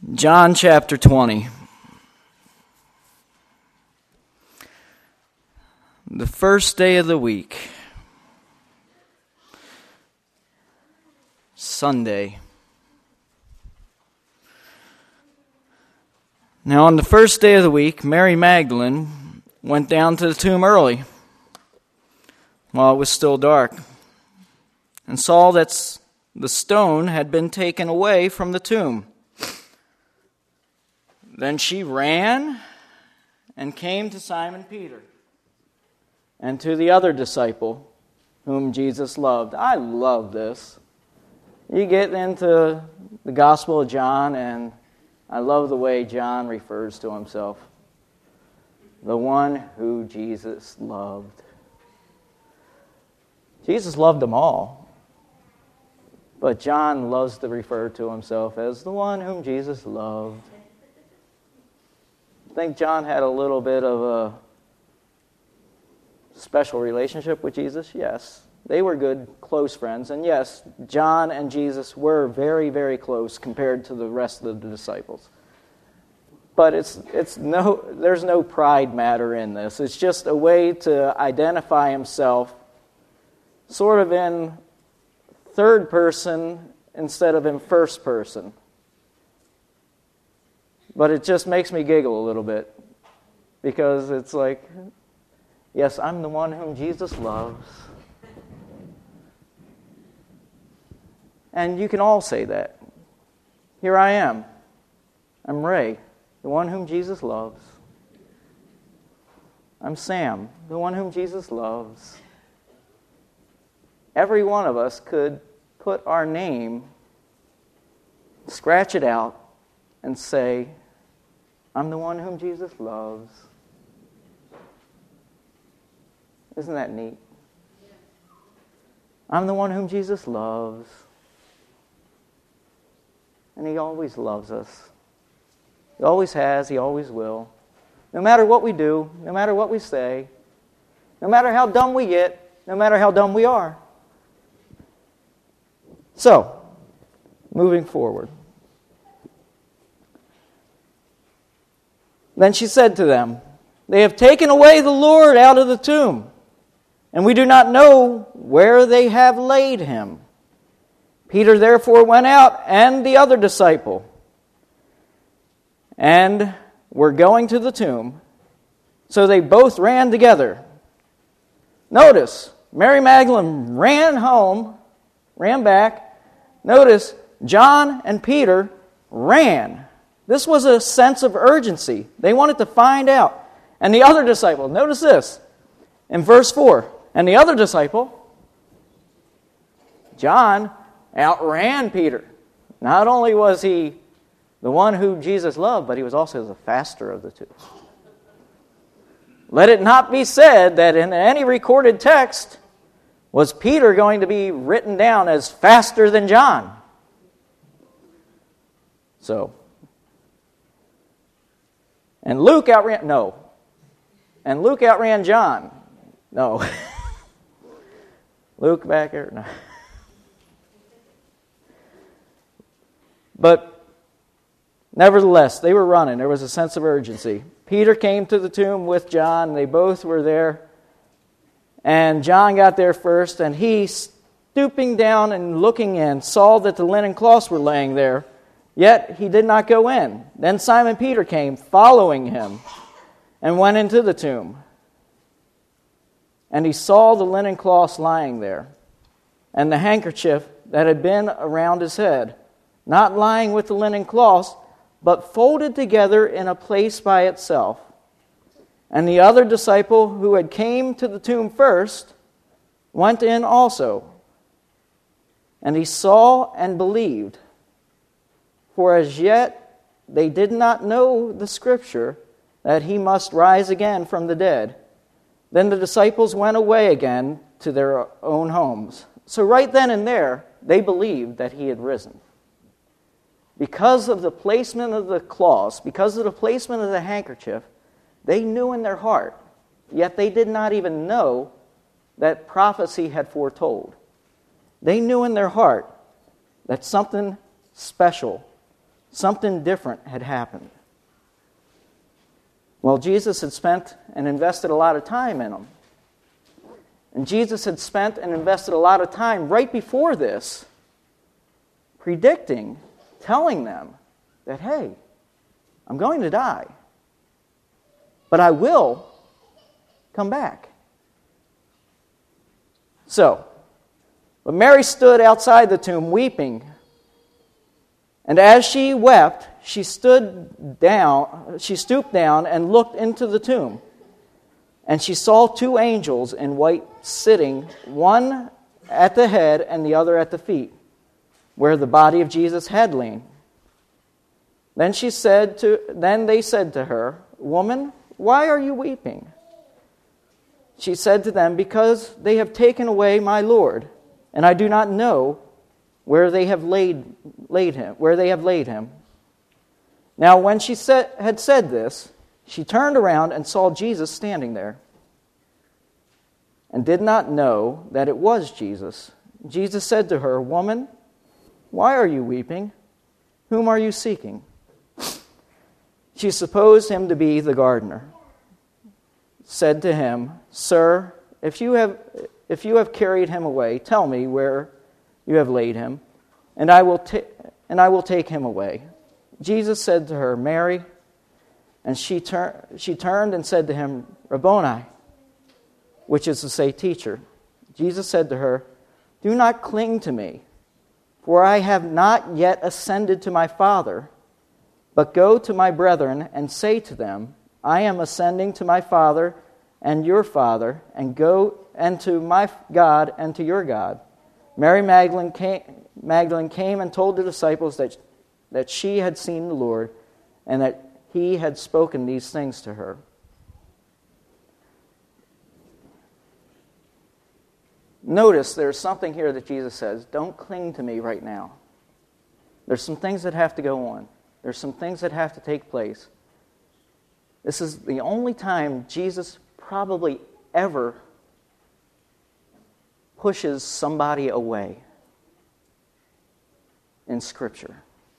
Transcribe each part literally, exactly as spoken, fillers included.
John chapter twenty. The first day of the week. Sunday. Now on the first day of the week, Mary Magdalene went down to the tomb early, while it was still dark, and saw that the stone had been taken away from the tomb. Then she ran and came to Simon Peter and to the other disciple whom Jesus loved. I love this. You get into the Gospel of John, and I love the way John refers to himself. The one who Jesus loved. Jesus loved them all, but John loves to refer to himself as the one whom Jesus loved. I think John had a little bit of a special relationship with Jesus. Yes, they were good, close friends. And yes, John and Jesus were very, very close compared to the rest of the disciples. But it's it's no there's no pride matter in this. It's just a way to identify himself sort of in third person instead of in first person. But it just makes me giggle a little bit, because it's like, yes, I'm the one whom Jesus loves. And you can all say that. Here I am. I'm Ray, the one whom Jesus loves. I'm Sam, the one whom Jesus loves. Every one of us could put our name, scratch it out, and say, I'm the one whom Jesus loves. Isn't that neat? I'm the one whom Jesus loves. And He always loves us. He always has, He always will. No matter what we do, no matter what we say, no matter how dumb we get, no matter how dumb we are. So, moving forward. Then she said to them, they have taken away the Lord out of the tomb, and we do not know where they have laid Him. Peter therefore went out, and the other disciple, and were going to the tomb. So they both ran together. Notice, Mary Magdalene ran home, ran back. Notice, John and Peter ran. This was a sense of urgency. They wanted to find out. And the other disciple, notice this, in verse four, and the other disciple, John, outran Peter. Not only was he the one who Jesus loved, but he was also the faster of the two. Let it not be said that in any recorded text was Peter going to be written down as faster than John. So, and Luke outran, no. And Luke outran John. No. Luke back here, no. But nevertheless, they were running. There was a sense of urgency. Peter came to the tomb with John. They both were there. And John got there first, and he, stooping down and looking in, saw that the linen cloths were laying there. Yet he did not go in. Then Simon Peter came, following him, and went into the tomb. And he saw the linen cloths lying there, and the handkerchief that had been around his head, not lying with the linen cloths, but folded together in a place by itself. And the other disciple who had came to the tomb first went in also. And he saw and believed. For as yet they did not know the Scripture that He must rise again from the dead. Then the disciples went away again to their own homes. So right then and there, they believed that He had risen. Because of the placement of the cloths, because of the placement of the handkerchief, they knew in their heart, yet they did not even know that prophecy had foretold. They knew in their heart that something special, Something different had happened. Well, Jesus had spent and invested a lot of time in them. And Jesus had spent and invested a lot of time right before this, predicting, telling them that, hey, I'm going to die, but I will come back. So, but Mary stood outside the tomb weeping. And as she wept, she stood down, she stooped down and looked into the tomb. And she saw two angels in white sitting, one at the head and the other at the feet, where the body of Jesus had lain. Then she said to then they said to her, "Woman, why are you weeping?" She said to them, "Because they have taken away my Lord, and I do not know where they have laid laid him, where they have laid him." Now when she said, had said this, she turned around and saw Jesus standing there, and did not know that it was Jesus. Jesus said to her, "Woman, why are you weeping? Whom are you seeking?" She supposed him to be the gardener. Said to him, "Sir, if you have if you have carried him away, tell me where you have laid him, and I will ta- and I will take him away." Jesus said to her, "Mary." And she, tur- she turned and said to him, "Rabboni," which is to say, teacher. Jesus said to her, "Do not cling to me, for I have not yet ascended to my Father, but go to my brethren and say to them, I am ascending to my Father and your Father, and go and to my God and to your God." Mary Magdalene came, Magdalene came and told the disciples that, that she had seen the Lord, and that he had spoken these things to her. Notice there's something here that Jesus says, don't cling to me right now. There's some things that have to go on. There's some things that have to take place. This is the only time Jesus probably ever pushes somebody away in Scripture.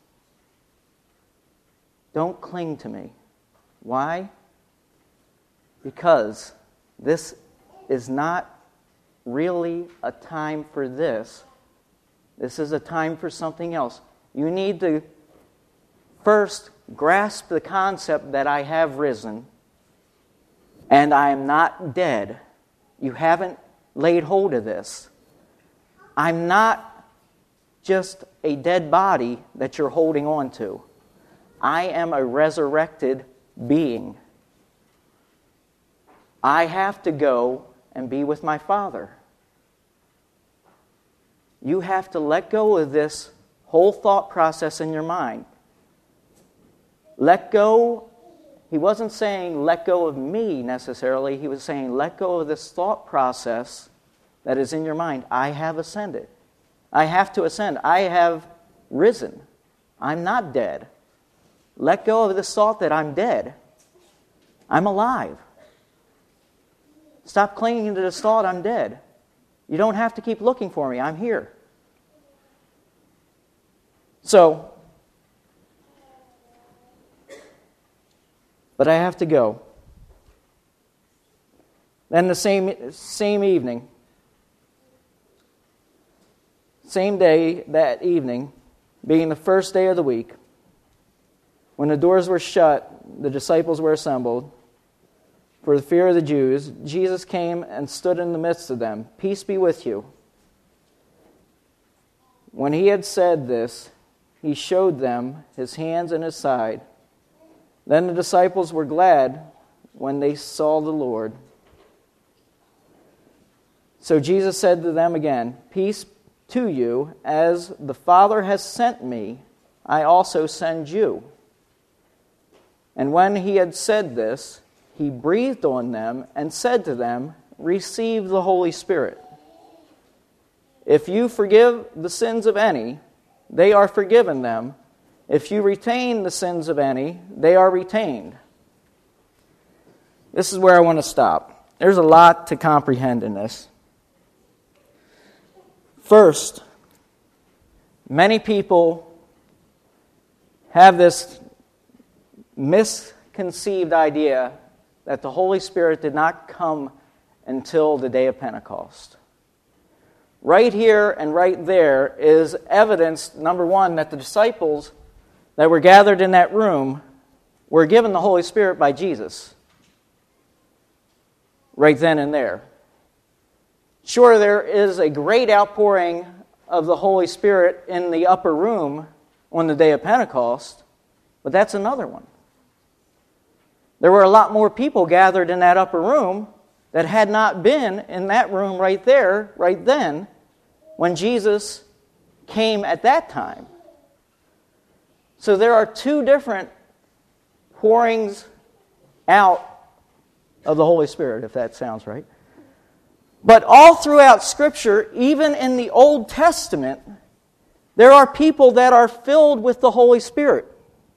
Don't cling to me. Why? Because this is not really a time for this. This is a time for something else. You need to first grasp the concept that I have risen and I am not dead. You haven't laid hold of this. I'm not just a dead body that you're holding on to. I am a resurrected being. I have to go and be with my Father. You have to let go of this whole thought process in your mind. Let go. He wasn't saying let go of me necessarily. He was saying let go of this thought process that is in your mind. I have ascended. I have to ascend. I have risen. I'm not dead. Let go of this thought that I'm dead. I'm alive. Stop clinging to this thought I'm dead. You don't have to keep looking for me. I'm here. So, but I have to go. Then the same same evening, same day, that evening, being the first day of the week, when the doors were shut, the disciples were assembled. For the fear of the Jews, Jesus came and stood in the midst of them. "Peace be with you." When he had said this, he showed them his hands and his side. Then the disciples were glad when they saw the Lord. So Jesus said to them again, "Peace to you, as the Father has sent me, I also send you." And when he had said this, he breathed on them and said to them, "Receive the Holy Spirit. If you forgive the sins of any, they are forgiven them. If you retain the sins of any, they are retained." This is where I want to stop. There's a lot to comprehend in this. First, many people have this misconceived idea that the Holy Spirit did not come until the day of Pentecost. Right here and right there is evidence, number one, that the disciples that were gathered in that room were given the Holy Spirit by Jesus. Right then and there. Sure, there is a great outpouring of the Holy Spirit in the upper room on the day of Pentecost, but that's another one. There were a lot more people gathered in that upper room that had not been in that room right there, right then, when Jesus came at that time. So there are two different pourings out of the Holy Spirit, if that sounds right. But all throughout Scripture, even in the Old Testament, there are people that are filled with the Holy Spirit.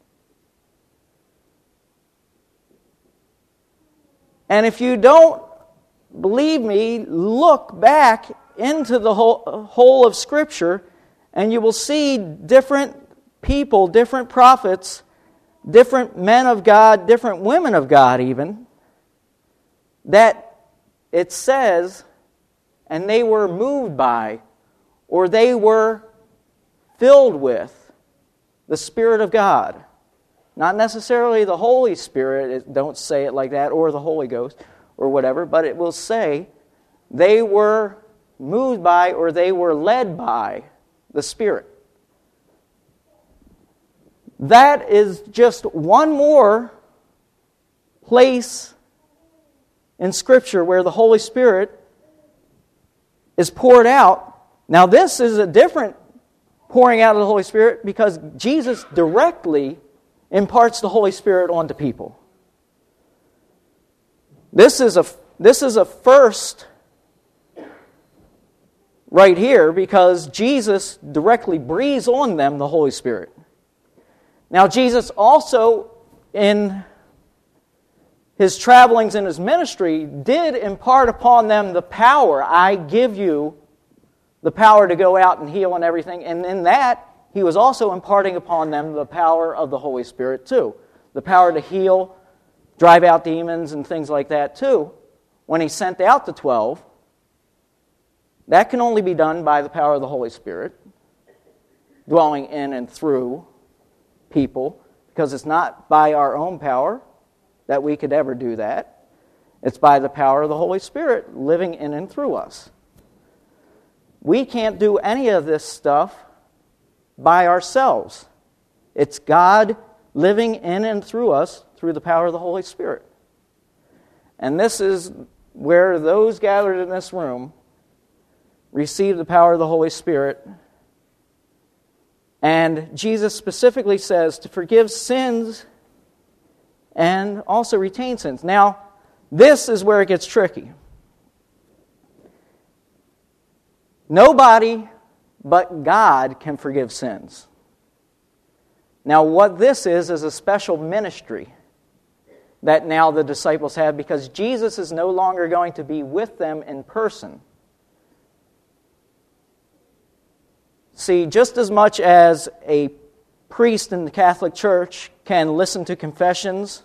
And if you don't believe me, look back into the whole, whole of Scripture, and you will see different people, different prophets, different men of God, different women of God even, that it says, and they were moved by, or they were filled with the Spirit of God. Not necessarily the Holy Spirit, it, don't say it like that, or the Holy Ghost, or whatever, but it will say they were moved by, or they were led by the Spirit. That is just one more place in Scripture where the Holy Spirit is poured out. Now this is a different pouring out of the Holy Spirit because Jesus directly imparts the Holy Spirit onto people. This is a, this is a first right here because Jesus directly breathes on them the Holy Spirit. Now Jesus also, in His travelings and His ministry, did impart upon them the power. I give you the power to go out and heal and everything. And in that, He was also imparting upon them the power of the Holy Spirit too. The power to heal, drive out demons and things like that too. When He sent out the twelve, that can only be done by the power of the Holy Spirit, dwelling in and through people, because it's not by our own power that we could ever do that. It's by the power of the Holy Spirit living in and through us. We can't do any of this stuff by ourselves. It's God living in and through us through the power of the Holy Spirit. And this is where those gathered in this room receive the power of the Holy Spirit. And Jesus specifically says to forgive sins and also retain sins. Now, this is where it gets tricky. Nobody but God can forgive sins. Now, what this is, is a special ministry that now the disciples have because Jesus is no longer going to be with them in person. See, just as much as a priest in the Catholic Church can listen to confessions,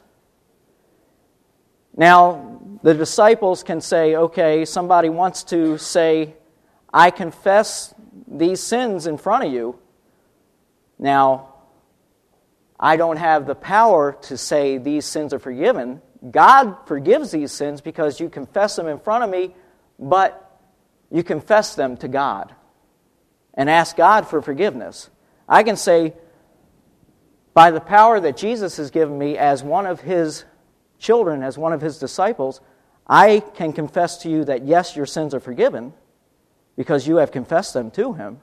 now the disciples can say, okay, somebody wants to say, I confess these sins in front of you. Now, I don't have the power to say these sins are forgiven. God forgives these sins because you confess them in front of me, but you confess them to God and ask God for forgiveness. I can say, by the power that Jesus has given me as one of His children, as one of His disciples, I can confess to you that yes, your sins are forgiven because you have confessed them to Him.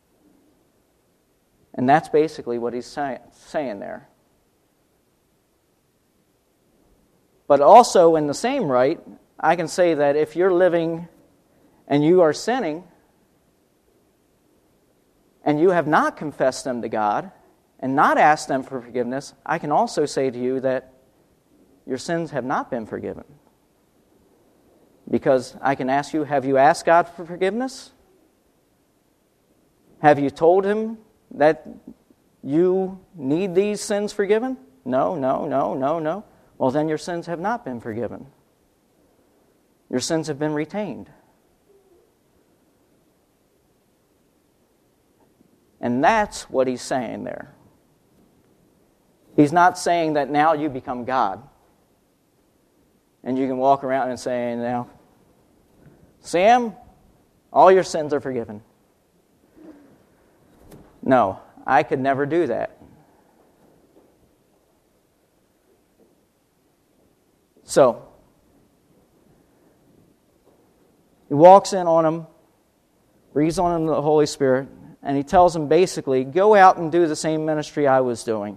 And that's basically what He's say, saying there. But also in the same right, I can say that if you're living and you are sinning, and you have not confessed them to God and not asked them for forgiveness, I can also say to you that your sins have not been forgiven. Because I can ask you, have you asked God for forgiveness? Have you told Him that you need these sins forgiven? No, no, no, no, no. Well, then your sins have not been forgiven. Your sins have been retained. And that's what he's saying there. He's not saying that now you become God. And you can walk around and say, now, Sam, all your sins are forgiven. No, I could never do that. So, he walks in on him, breathes on him the Holy Spirit, and he tells him basically, go out and do the same ministry I was doing.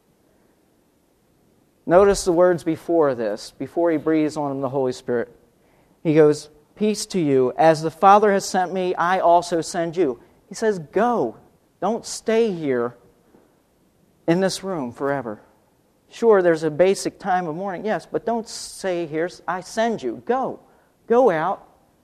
Notice the words before this, before he breathes on him the Holy Spirit. He goes, peace to you. As the Father has sent me, I also send you. He says, go. Don't stay here in this room forever. Sure, there's a basic time of mourning, yes, but don't say here, I send you. Go. Go out.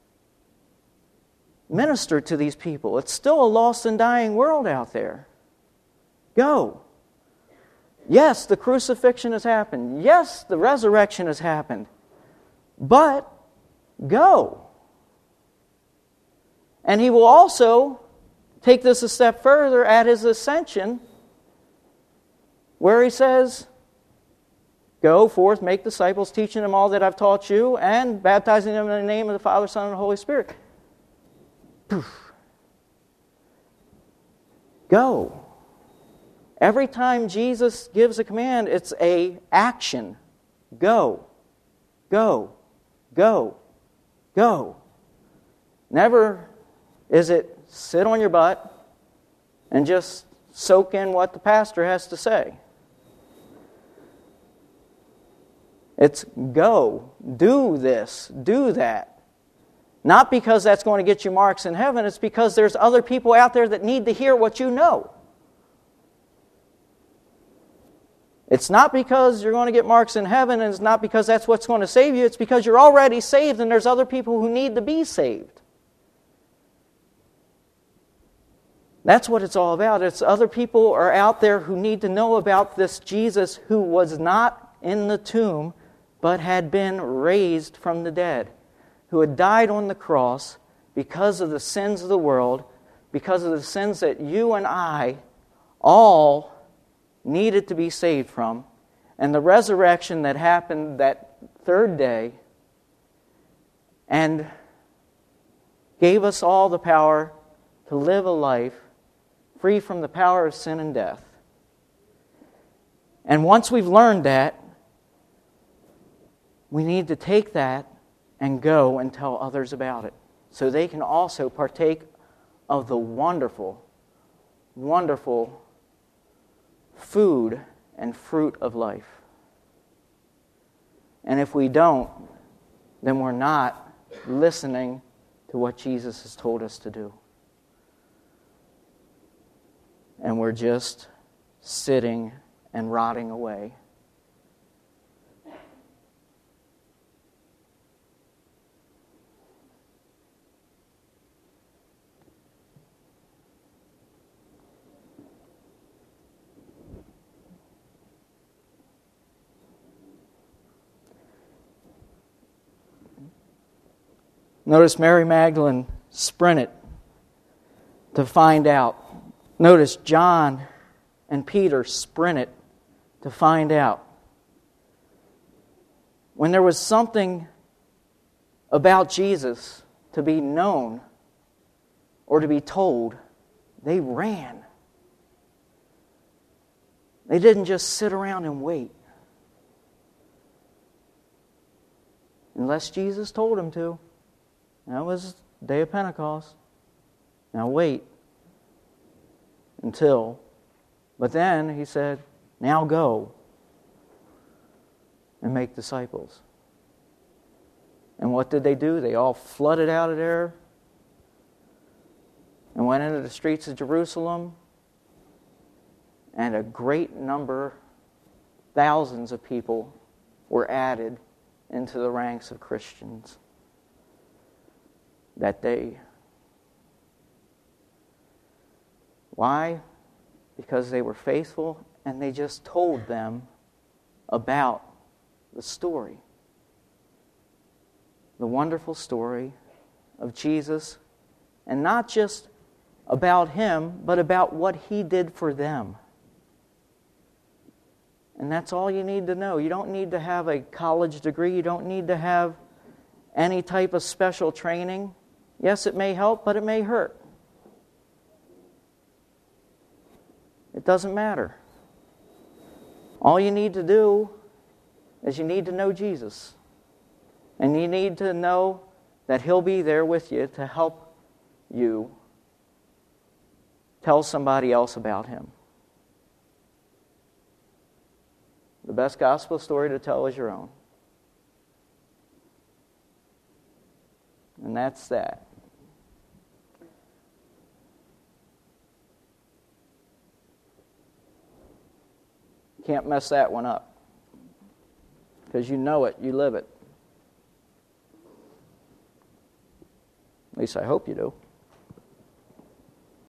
Minister to these people. It's still a lost and dying world out there. Go. Yes, the crucifixion has happened. Yes, the resurrection has happened. But go. And he will also take this a step further at his ascension, where he says, go forth, make disciples, teaching them all that I've taught you, and baptizing them in the name of the Father, Son, and the Holy Spirit. Poof. Go. Every time Jesus gives a command, it's a action. Go. Go. Go. Go. Never is it sit on your butt and just soak in what the pastor has to say. It's go. Do this. Do that. Not because that's going to get you marks in heaven. It's because there's other people out there that need to hear what you know. It's not because you're going to get marks in heaven, and it's not because that's what's going to save you. It's because you're already saved and there's other people who need to be saved. That's what it's all about. It's other people are out there who need to know about this Jesus who was not in the tomb but had been raised from the dead, who had died on the cross because of the sins of the world, because of the sins that you and I all needed to be saved from, and the resurrection that happened that third day and gave us all the power to live a life free from the power of sin and death. And once we've learned that, we need to take that and go and tell others about it so they can also partake of the wonderful, wonderful food and fruit of life. And if we don't, then we're not listening to what Jesus has told us to do. And we're just sitting and rotting away. Notice Mary Magdalene sprinted to find out. Notice John and Peter sprinted to find out. When there was something about Jesus to be known or to be told, they ran. They didn't just sit around and wait. Unless Jesus told them to. That was the day of Pentecost. Now wait until. But then he said, now go and make disciples. And what did they do? They all flooded out of there and went into the streets of Jerusalem. And a great number, thousands of people, were added into the ranks of Christians that day. Why? because they were faithful and they just told them about the story. The wonderful story of Jesus, and not just about Him, but about what He did for them. And that's all you need to know. You don't need to have a college degree. You don't need to have any type of special training. Yes, it may help, but it may hurt. It doesn't matter. All you need to do is you need to know Jesus. And you need to know that He'll be there with you to help you tell somebody else about Him. The best gospel story to tell is your own. And that's that. Can't mess that one up. Because you know it, you live it. At least I hope you do.